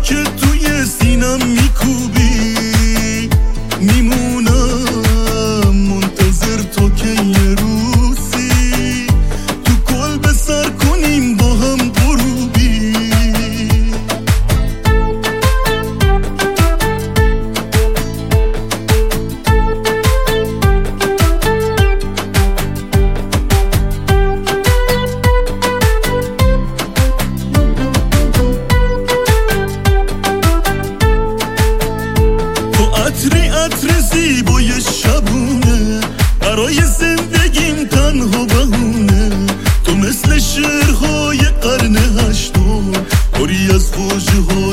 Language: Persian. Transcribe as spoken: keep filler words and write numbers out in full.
که توی سینم میکوبی، میمونم منتظر تو که یه روزی تو کلبه سر کنیم با هم غروبی. عطری عطر زیبای شبونه، برای زندگیم تنها بهونه. تو مثل شعرهای قرن هشتم، پری از واژه‌ها